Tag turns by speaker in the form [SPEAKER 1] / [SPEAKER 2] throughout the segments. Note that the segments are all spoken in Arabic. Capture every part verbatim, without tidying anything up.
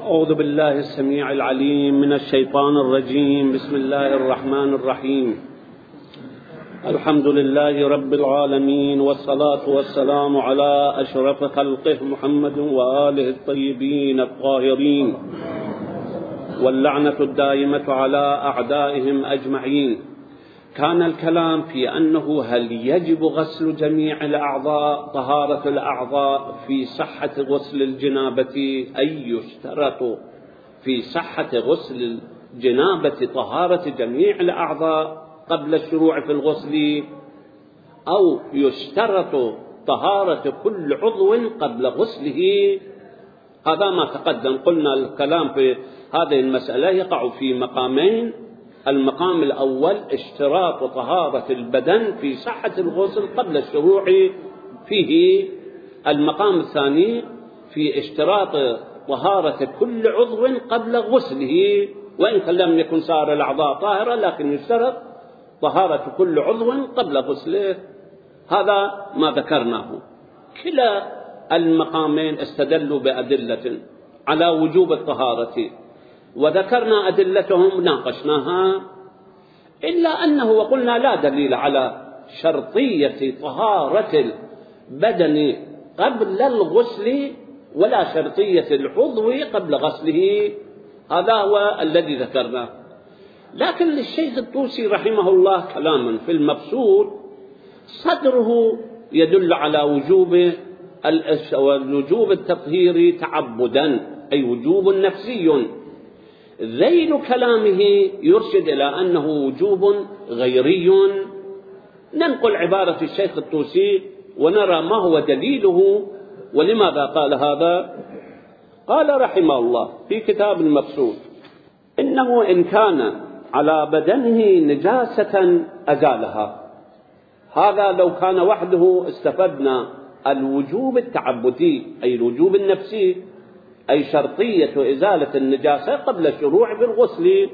[SPEAKER 1] أعوذ بالله السميع العليم من الشيطان الرجيم. بسم الله الرحمن الرحيم. الحمد لله رب العالمين، والصلاة والسلام على أشرف خلقه محمد وآله الطيبين الطاهرين، واللعنة الدائمة على أعدائهم أجمعين. كان الكلام في أنه هل يجب غسل جميع الأعضاء، طهارة الأعضاء في صحة غسل الجنابة، أي يشترط في صحة غسل الجنابة طهارة جميع الأعضاء قبل الشروع في الغسل، أو يشترط طهارة كل عضو قبل غسله. هذا ما تقدم. قلنا الكلام في هذه المسألة يقع في مقامين. المقام الأول اشتراط طهارة البدن في صحة الغسل قبل الشروع فيه. المقام الثاني في اشتراط طهارة كل عضو قبل غسله، وإن لم يكن سائر الأعضاء طاهرة لكن يشترط طهارة كل عضو قبل غسله. هذا ما ذكرناه. كلا المقامين استدلوا بأدلة على وجوب الطهارة، وذكرنا أدلتهم ناقشناها، إلا أنه وقلنا لا دليل على شرطية طهارة البدن قبل الغسل ولا شرطية العضو قبل غسله. هذا هو الذي ذكرناه. لكن للشيخ الطوسي رحمه الله كلاما في المبسوط صدره يدل على وجوب وجوب التطهير تعبدا، أي وجوب نفسي. ذيل كلامه يرشد إلى أنه وجوب غيري. ننقل عبارة الشيخ الطوسي ونرى ما هو دليله ولماذا قال هذا. قال رحمه الله في كتاب المبسوط: إنه إن كان على بدنه نجاسة أزالها. هذا لو كان وحده استفدنا الوجوب التعبدي، أي الوجوب النفسي، أي شرطية إزالة النجاسة قبل الشروع في الغسل.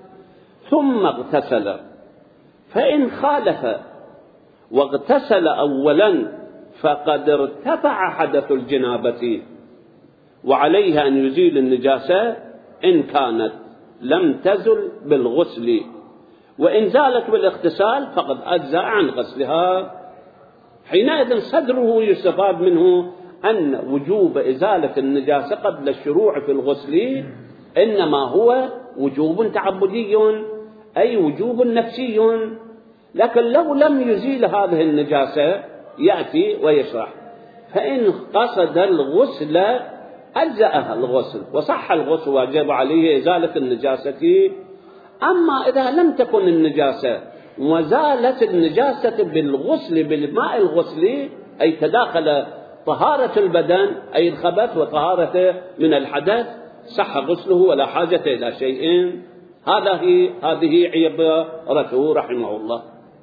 [SPEAKER 1] ثم اغتسل، فإن خالف واغتسل أولا فقد ارتفع حدث الجنابة، وعليه أن يزيل النجاسة إن كانت لم تزل بالغسل، وإن زالت بالاغتسال فقد أجزأ عن غسلها. حينئذ صدره يستفاد منه أن وجوب إزالة النجاسة قبل الشروع في الغسل إنما هو وجوب تعبدي، أي وجوب نفسي. لكن لو لم يزيل هذه النجاسة يأتي ويشرح: فإن قصد الغسل أجزأها الغسل وصح الغسل واجب عليه إزالة النجاسة. أما إذا لم تكن النجاسة وزالت النجاسة بالغسل بالماء الغسل، أي تداخل طهارة البدن أي الخبث وطهارته من الحدث، صح غسله ولا حاجة إلى شيء. هذه هذه عبارته رحمه الله.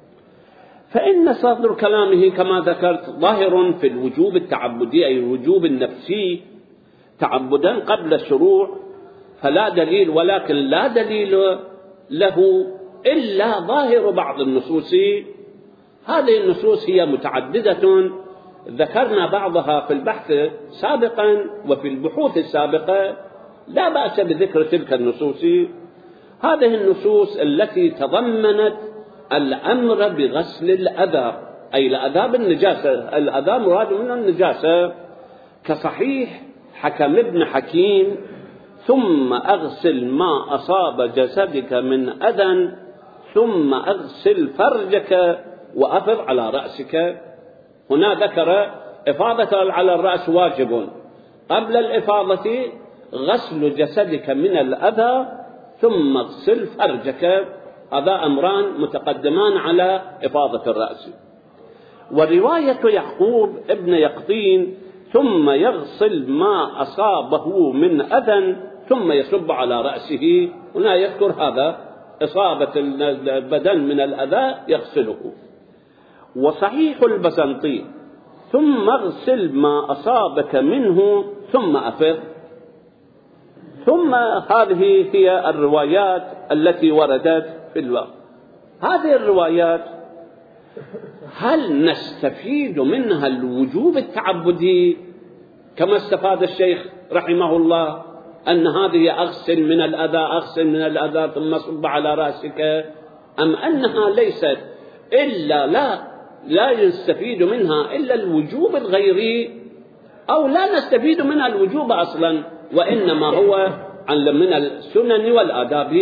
[SPEAKER 1] فإن صدر كلامه كما ذكرت ظاهر في الوجوب التعبدي، أي الوجوب النفسي تعبدا قبل الشروع، فلا دليل، ولكن لا دليل له إلا ظاهر بعض النصوص. هذه النصوص هي متعددة، ذكرنا بعضها في البحث سابقا وفي البحوث السابقة، لا بأس بذكر تلك النصوص. هذه النصوص التي تضمنت الأمر بغسل الأذى، أي الأذى بالنجاسة، الأذى مراد من النجاسة، كصحيح حكم ابن حكيم: ثم أغسل ما أصاب جسدك من أذى ثم أغسل فرجك وأفض على رأسك. هنا ذكر إفاضة على الرأس واجب، قبل الإفاضة غسل جسدك من الأذى ثم اغسل فرجك. هذا أمران متقدمان على إفاضة الرأس. ورواية يعقوب ابن يقطين: ثم يغسل ما أصابه من أذى ثم يصب على رأسه. هنا يذكر هذا إصابة البدن من الأذى يغسله. وصحيح البزنطي: ثم اغسل ما أصابك منه ثم أفض. ثم هذه هي الروايات التي وردت في الوقت. هذه الروايات هل نستفيد منها الوجوب التعبدي كما استفاد الشيخ رحمه الله أن هذه أغسل من الأذى أغسل من الأذى ثم صب على رأسك، أم أنها ليست إلا لا لا يستفيد منها إلا الوجوب الغيري، أو لا نستفيد منها الوجوب أصلا، وإنما هو من السنن والآداب.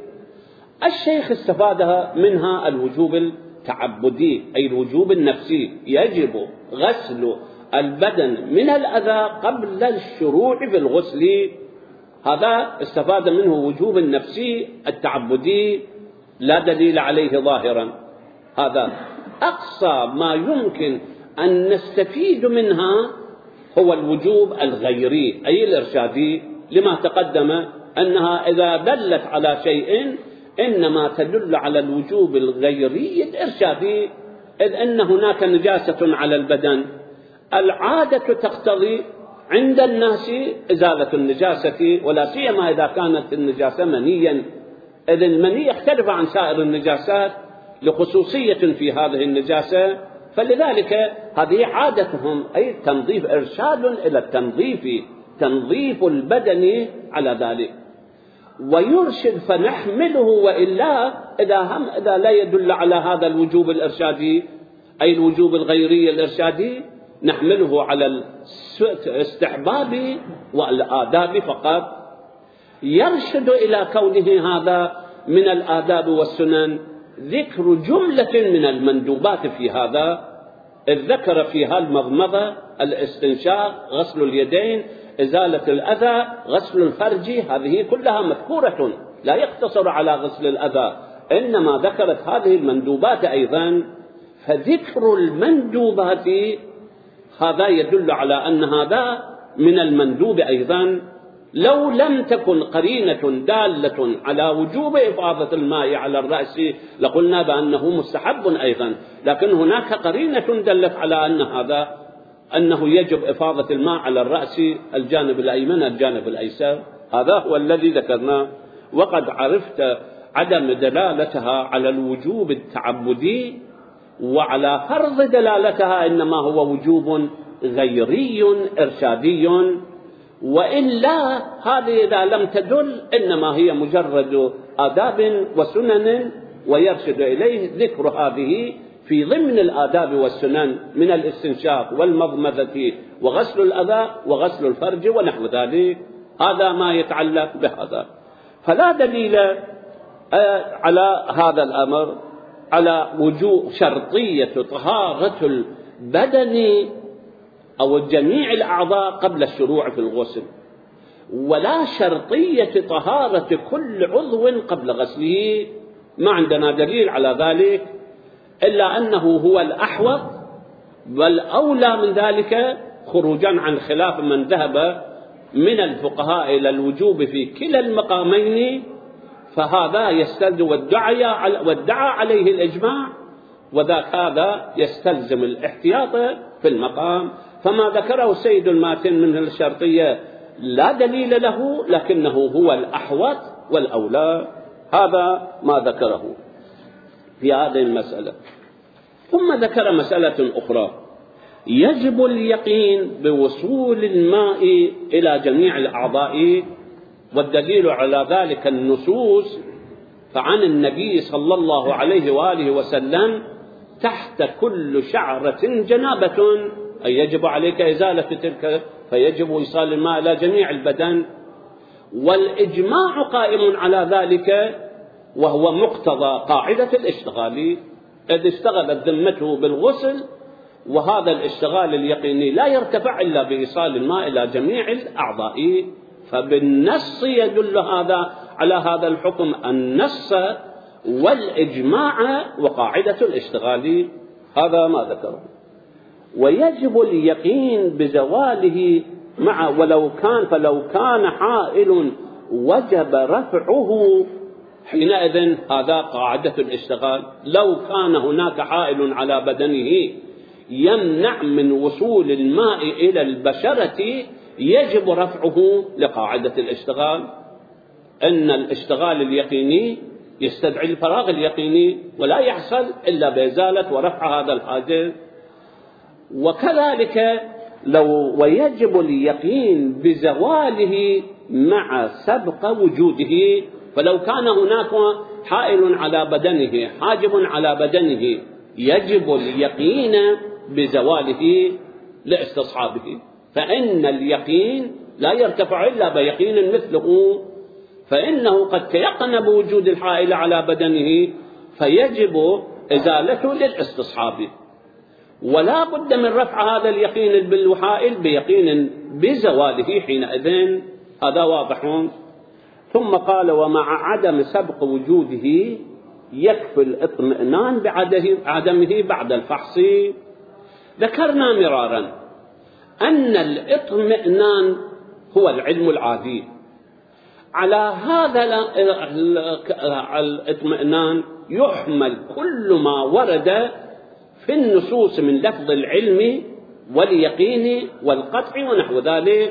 [SPEAKER 1] الشيخ استفاد منها الوجوب التعبدي أي الوجوب النفسي، يجب غسل البدن من الأذى قبل الشروع في الغسل. هذا استفاد منه وجوب النفسي التعبدي لا دليل عليه ظاهرا. هذا أقصى ما يمكن أن نستفيد منها هو الوجوب الغيري أي الإرشادي، لما تقدم أنها إذا دلت على شيء إنما تدل على الوجوب الغيري الإرشادي، إذ أن هناك نجاسة على البدن، العادة تقتضي عند الناس إزالة النجاسة، ولا سيما إذا كانت النجاسة منيا، إذ المني يختلف عن سائر النجاسات لخصوصية في هذه النجاسة، فلذلك هذه عادتهم أي التنظيف، إرشاد إلى التنظيف، تنظيف البدن على ذلك، ويرشد فنحمله، وإلا إذا هم إذا لا يدل على هذا الوجوب الإرشادي أي الوجوب الغيري الإرشادي نحمله على الاستحباب والآداب فقط. يرشد إلى كونه هذا من الآداب والسنن ذكر جملة من المندوبات في هذا، إذ ذكر فيها المضمضة، الاستنشاق، غسل اليدين، إزالة الأذى، غسل الفرج، هذه كلها مذكورة لا يقتصر على غسل الأذى، إنما ذكرت هذه المندوبات أيضا. فذكر المندوبات هذا يدل على أن هذا من المندوب أيضا. لو لم تكن قرينة دالة على وجوب إفاضة الماء على الرأس لقلنا بأنه مستحب أيضا، لكن هناك قرينة دلت على أن هذا أنه يجب إفاضة الماء على الرأس، الجانب الأيمن الجانب الأيسر، هذا هو الذي ذكرناه. وقد عرفت عدم دلالتها على الوجوب التعبدي وعلى فرض دلالتها إنما هو وجوب غيري إرشادي، وإلا هذه إذا لم تدل إنما هي مجرد آداب وسنن، ويرشد إليه ذكر هذه في ضمن الآداب والسنن من الاستنشاق والمضمضة وغسل الأذى وغسل الفرج ونحو ذلك. هذا ما يتعلق بهذا، فلا دليل على هذا الأمر على وجوب شرطية طهارة البدن أو جميع الأعضاء قبل الشروع في الغسل، ولا شرطية طهارة كل عضو قبل غسله، ما عندنا دليل على ذلك، إلا أنه هو الأحوط والأولى من ذلك، خروجا عن خلاف من ذهب من الفقهاء إلى الوجوب في كلا المقامين، فهذا يستلزم وادعى عليه الإجماع، وذاك هذا يستلزم الاحتياط في المقام. فما ذكره السيد الماتن من الشرطية لا دليل له، لكنه هو الأحوط والأولى، هذا ما ذكره في هذه المسألة. ثم ذكر مسألة أخرى، يجب اليقين بوصول الماء إلى جميع الأعضاء، والدليل على ذلك النصوص، فعن النبي صلى الله عليه وآله وسلم تحت كل شعرة جنابة، أي يجب عليك إزالة تلك، فيجب إيصال الماء إلى جميع البدن، والإجماع قائم على ذلك، وهو مقتضى قاعدة الاشتغال، إذ اشتغلت ذمته بالغسل، وهذا الاشتغال اليقيني لا يرتفع إلا بإيصال الماء إلى جميع الأعضاء، فبالنص يدل هذا على هذا الحكم، النص والإجماع وقاعدة الاشتغال، هذا ما ذكره. ويجب اليقين بزواله مع ولو كان فلو كان حائل وجب رفعه، حينئذ هذا قاعدة الاشتغال، لو كان هناك حائل على بدنه يمنع من وصول الماء إلى البشرة يجب رفعه لقاعدة الاشتغال، أن الاشتغال اليقيني يستدعي الفراغ اليقيني، ولا يحصل إلا بإزالة ورفع هذا الحاجز. وكذلك لو ويجب اليقين بزواله مع سبق وجوده. فلو كان هناك حائل على بدنه حاجب على بدنه يجب اليقين بزواله لاستصحابه، فإن اليقين لا يرتفع إلا بيقين مثله، فإنه قد تيقن بوجود الحائل على بدنه فيجب إزالته للاستصحاب، ولا بد من رفع هذا اليقين بالحائل بيقين بزواله حينئذ. هذا واضح. ثم قال ومع عدم سبق وجوده يكفي الاطمئنان بعدمه بعد الفحص. ذكرنا مرارا أن الاطمئنان هو العلم العادي. على هذا الاطمئنان يحمل كل ما ورد في النصوص من لفظ العلم واليقين والقطع ونحو ذلك.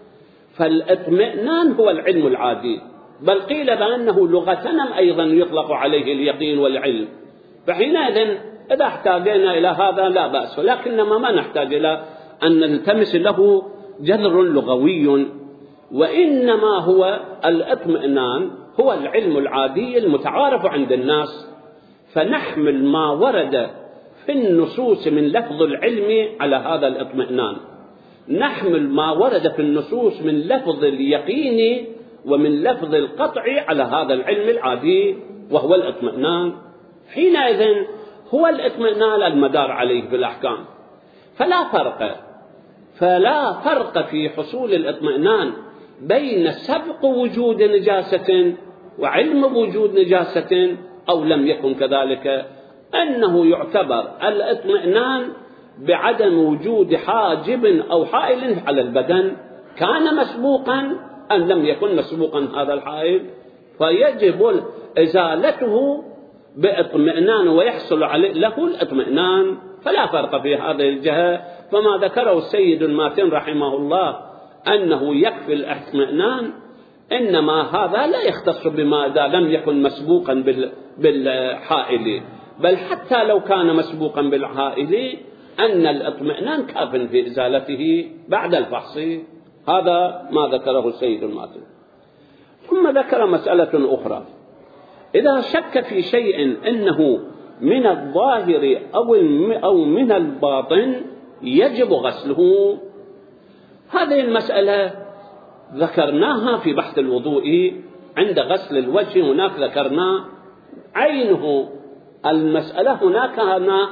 [SPEAKER 1] فالاطمئنان هو العلم العادي، بل قيل بأنه لغة أيضا يطلق عليه اليقين والعلم، فحينئذ إذا احتاجنا إلى هذا لا بأس، ولكنما ما نحتاج إلى أن نلتمس له جذر لغوي، وإنما هو الاطمئنان هو العلم العادي المتعارف عند الناس. فنحمل ما ورد في النصوص من لفظ العلم على هذا الاطمئنان، نحمل ما ورد في النصوص من لفظ اليقين ومن لفظ القطع على هذا العلم العادي وهو الاطمئنان. حينئذ هو الاطمئنان المدار عليه في الأحكام. فلا فرق فلا فرق في حصول الاطمئنان بين سبق وجود نجاسة وعلم وجود نجاسة أو لم يكن كذلك، أنه يعتبر الاطمئنان بعدم وجود حاجب أو حائل على البدن، كان مسبوقا أم لم يكن مسبوقا هذا الحائل، فيجب إزالته باطمئنان ويحصل عليه له الاطمئنان. فلا فرق في هذه الجهة. فما ذكره السيد الماتن رحمه الله أنه يكفي الاطمئنان، إنما هذا لا يختص بما إذا لم يكن مسبوقا بالحائل، بل حتى لو كان مسبوقا بالحائل أن الاطمئنان كاف في إزالته بعد الفحص. هذا ما ذكره السيد الماتن. ثم ذكر مسألة أخرى: إذا شك في شيء إنه من الظاهر أو من الباطن يجب غسله. هذه المسألة ذكرناها في بحث الوضوء عند غسل الوجه، هناك ذكرنا عينه المسألة. هناك هنا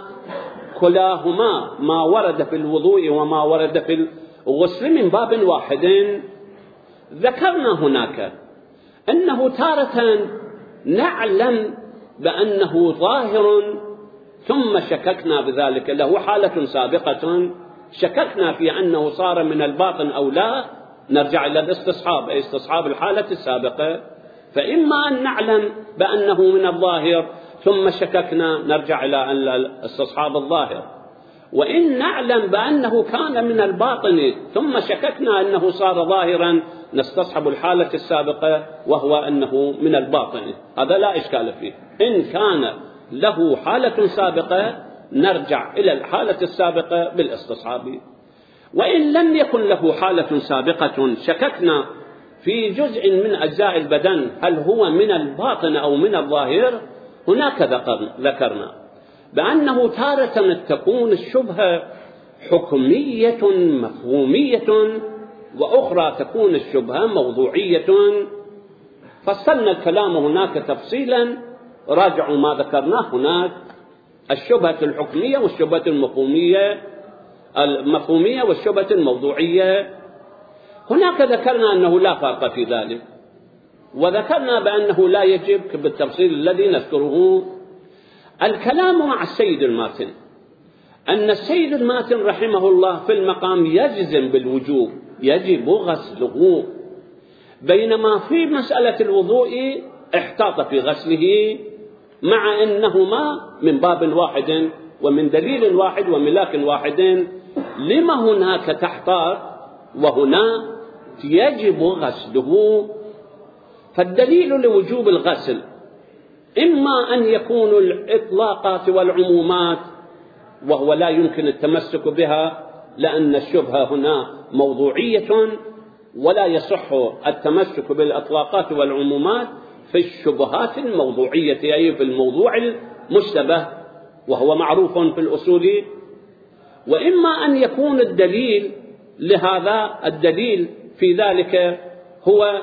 [SPEAKER 1] كلاهما ما ورد في الوضوء وما ورد في الغسل من باب واحد. ذكرنا هناك أنه تارة نعلم بأنه ظاهر ثم شككنا بذلك، له حالة سابقة شككنا في أنه صار من الباطن أو لا، نرجع إلى الاستصحاب، أي استصحاب الحالة السابقة. فإما أن نعلم بأنه من الظاهر ثم شككنا نرجع إلى استصحاب الظاهر، وإن نعلم بأنه كان من الباطن ثم شككنا أنه صار ظاهرا نستصحب الحالة السابقة وهو أنه من الباطن. هذا لا إشكال فيه. إن كان له حالة سابقة نرجع إلى الحالة السابقة بالاستصحاب، وإن لم يكن له حالة سابقة شككنا في جزء من أجزاء البدن هل هو من الباطن أو من الظاهر، هناك ذكرنا بأنه تارة تكون الشبهة حكمية مفهومية، وأخرى تكون الشبهة موضوعية. فصلنا الكلام هناك تفصيلا، راجعوا ما ذكرناه هناك: الشبهة الحكمية والشبهة المفهومية المفهومية والشبهة الموضوعية. هناك ذكرنا أنه لا فرق في ذلك، وذكرنا بأنه لا يجب بالتفصيل الذي نذكره. الكلام مع السيد الماتن أن السيد الماتن رحمه الله في المقام يجزم بالوجوب، يجب غسله، بينما في مسألة الوضوء احتاط في غسله، مع أنهما من باب واحد ومن دليل واحد وملاك واحد. لما هناك تحتاط وهنا يجب غسله؟ فالدليل لوجوب الغسل إما أن يكون الإطلاقات والعمومات، وهو لا يمكن التمسك بها لأن الشبهة هنا موضوعية، ولا يصح التمسك بالإطلاقات والعمومات في الشبهات الموضوعية، أي في الموضوع المشتبه وهو معروف في الأصول. وإما أن يكون الدليل لهذا الدليل في ذلك هو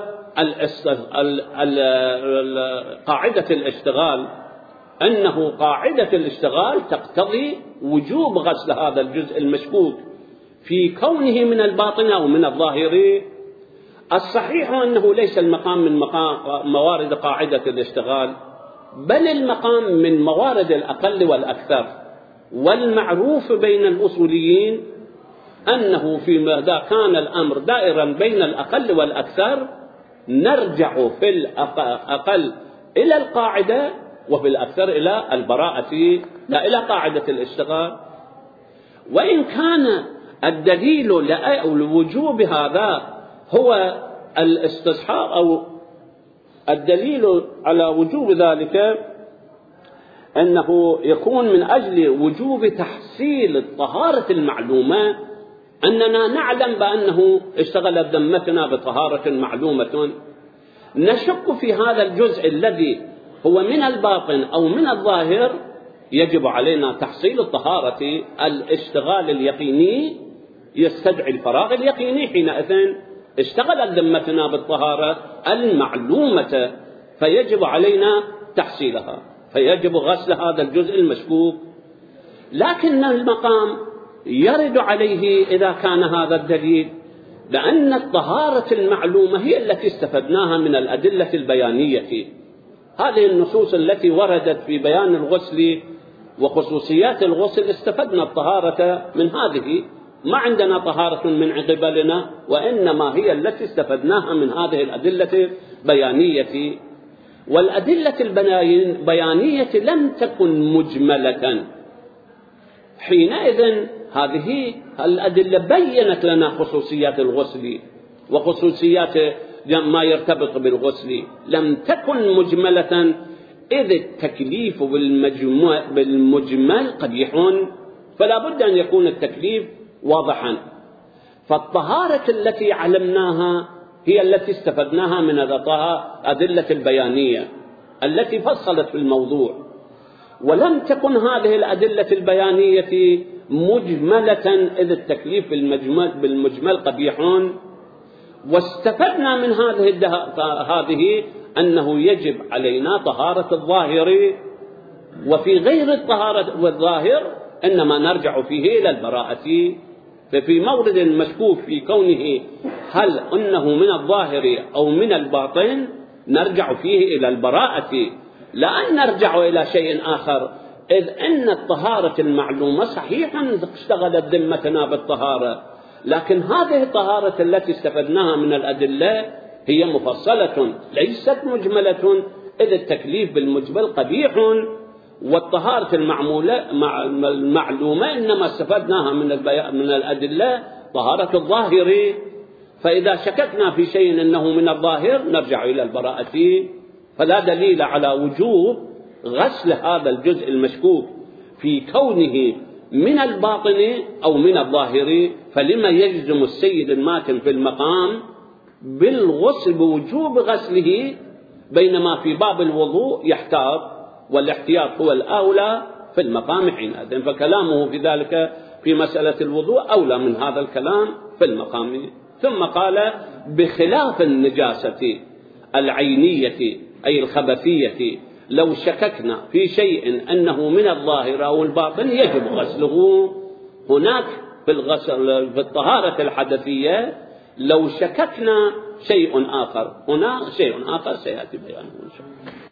[SPEAKER 1] قاعدة الاشتغال، أنه قاعدة الاشتغال تقتضي وجوب غسل هذا الجزء المشكوك في كونه من الباطن أو من الظاهر. الصحيح أنه ليس المقام من مقام موارد قاعدة الاشتغال، بل المقام من موارد الأقل والأكثر. والمعروف بين الأصوليين أنه فيما كان الأمر دائرا بين الأقل والأكثر نرجع في الأقل إلى القاعدة وفي الأكثر إلى البراءة، لا إلى قاعدة الاشتغال. وإن كان الدليل لوجوب هذا هو الاستصحاب أو الدليل على وجوب ذلك أنه يكون من أجل وجوب تحصيل الطهارة المعلومة، أننا نعلم بأنه اشتغلت ذمتنا بطهارة معلومة، نشك في هذا الجزء الذي هو من الباطن أو من الظاهر، يجب علينا تحصيل الطهارة. الاشتغال اليقيني يستدعي الفراغ اليقيني، حينئذ اشتغلت ذمتنا بالطهارة المعلومة، فيجب علينا تحصيلها، فيجب غسل هذا الجزء المشكوك. لكن المقام يرد عليه إذا كان هذا الدليل بأن الطهارة المعلومة هي التي استفدناها من الأدلة البيانية. هذه النصوص التي وردت في بيان الغسل وخصوصيات الغسل استفدنا الطهارة من هذه، ما عندنا طهارة من قبلنا، وإنما هي التي استفدناها من هذه الأدلة البيانية. والأدلة البيانية لم تكن مجملة، حينئذ هذه الأدلة بيّنت لنا خصوصيات الغسل وخصوصيات ما يرتبط بالغسل، لم تكن مجملة، إذ التكليف بالمجمل قبيح، فلا بد أن يكون التكليف واضحا. فالطهارة التي علمناها هي التي استفدناها من الأدلة البيانية التي فصلت في الموضوع، ولم تكن هذه الأدلة البيانية مجملة، إذ التكليف بالمجمل, بالمجمل قبيح. واستفدنا من هذه هذه أنه يجب علينا طهارة الظاهر، وفي غير الطهارة والظاهر إنما نرجع فيه إلى البراءة. ففي مورد مشكوك في كونه هل أنه من الظاهر أو من الباطن نرجع فيه إلى البراءة، لا أن نرجع إلى شيء آخر، إذ أن الطهارة المعلومة صحيحا اشتغلت ذمتنا بالطهارة، لكن هذه الطهارة التي استفدناها من الأدلة هي مفصلة ليست مجملة، إذ التكليف بالمجمل قبيح، والطهارة المعمولة المعلومة إنما استفدناها من من الأدلة طهارة الظاهر. فإذا شككنا في شيء أنه من الظاهر نرجع إلى البراءة. فلا دليل على وجوب غسل هذا الجزء المشكوك في كونه من الباطن أو من الظاهر. فلما يجزم السيد الماتن في المقام بالغسل بوجوب غسله، بينما في باب الوضوء يحتاط، والاحتياط هو الأولى في المقام حينئذ، فكلامه في ذلك في مسألة الوضوء أولى من هذا الكلام في المقام. ثم قال بخلاف النجاسة العينية أي الخبثية، لو شككنا في شيء أنه من الظاهر أو الباطن يجب غسله. هناك في الغسل في الطهارة الحدثية لو شككنا شيء آخر، هنا شيء آخر سيأتي بيانه إن شاء الله.